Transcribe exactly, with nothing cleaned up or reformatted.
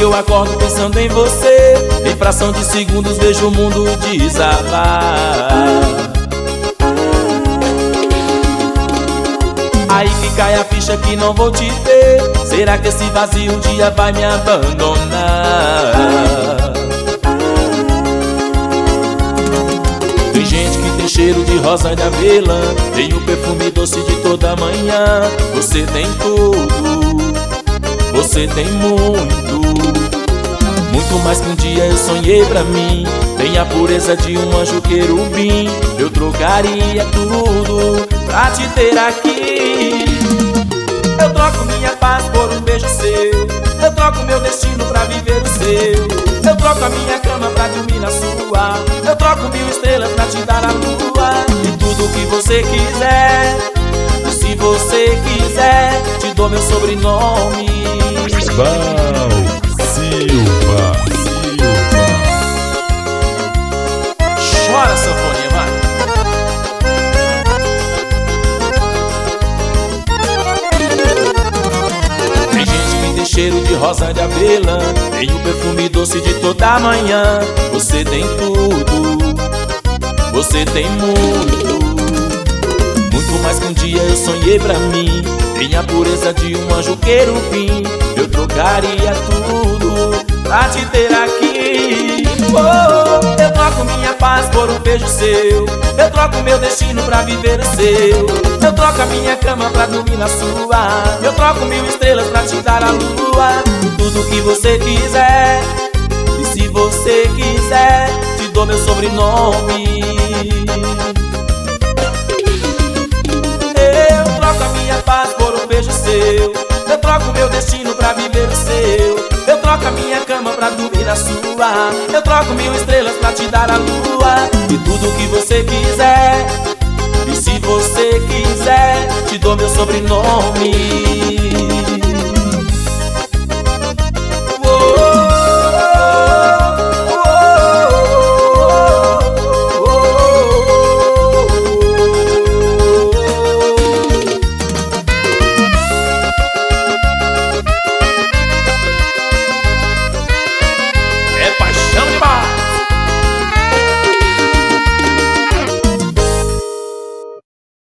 eu acordo pensando em você. Em fração de segundos vejo o mundo desabar. Aí que cai a ficha que não vou te ver. Será que esse vazio um dia vai me abandonar? Tem gente que tem cheiro de rosa de avelã, tem o perfume doce de toda manhã. Você tem tudo, você tem muito, muito mais que um dia eu sonhei pra mim. Tem a pureza de um anjo querubim. Eu trocaria tudo pra te ter aqui. Eu troco minha paz por um beijo seu. Eu troco meu destino pra viver o seu. Eu troco a minha cama pra dormir na sua. Eu troco mil estrelas pra te dar a lua. E tudo que você quiser, e se você quiser, te dou meu sobrenome. Val Silva, Silva. Chora, sanfoninha, vai. Tem gente que tem cheiro de rosa de avelã, tem o perfume doce de toda manhã. Você tem tudo, você tem muito, muito mais que um dia eu sonhei pra mim. Tem a pureza de um anjo querubim. Eu trocaria tudo pra te ter aqui. Oh, eu troco minha paz por um beijo seu. Eu troco meu destino pra viver o seu. Eu troco a minha cama pra dormir na sua. Eu troco mil estrelas pra te dar a lua. Tudo que você quiser, e se você quiser, te dou meu sobrenome. Eu troco a minha paz por um beijo seu. Eu troco meu destino pra viver o seu. Eu troco a minha cama pra dormir na sua. Eu troco mil estrelas pra te dar a lua. E tudo que você quiser, e se você quiser, te dou meu sobrenome.